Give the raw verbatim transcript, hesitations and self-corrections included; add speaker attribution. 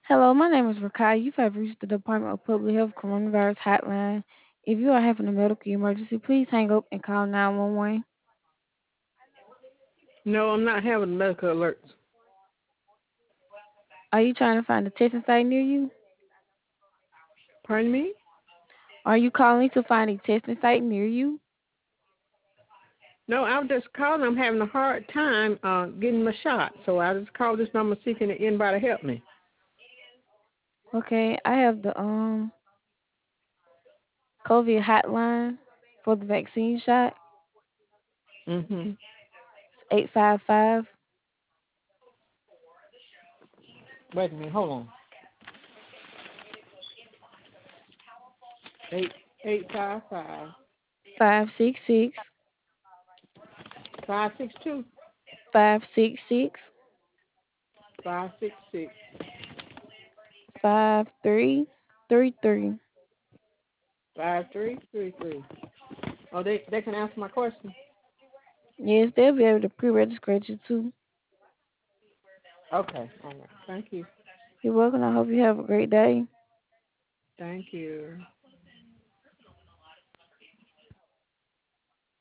Speaker 1: Hello, my name is Rakai. You have reached the Department of Public Health Coronavirus Hotline. If you are having a medical emergency, please hang up and call nine one one.
Speaker 2: No, I'm not having medical alerts.
Speaker 1: Are you trying to find a testing site near you?
Speaker 2: Pardon me?
Speaker 1: Are you calling to find a testing site near you?
Speaker 2: No, I was just calling. I'm having a hard time uh, getting my shot, so I just called this number seeking anybody to help me.
Speaker 1: Okay, I have the um COVID hotline for the vaccine shot.
Speaker 2: Mm-hmm.
Speaker 1: It's eight five five
Speaker 2: Wait a minute. Hold on. Eight eight five five
Speaker 1: five six six
Speaker 2: five six two
Speaker 1: five six six
Speaker 2: five six six
Speaker 1: five three three three.
Speaker 2: five three three three. Oh, they they can answer my question.
Speaker 1: Yes, they'll be able to pre-register you too.
Speaker 2: Okay. All right. Thank you.
Speaker 1: You're welcome. I hope you have a great day.
Speaker 2: Thank you.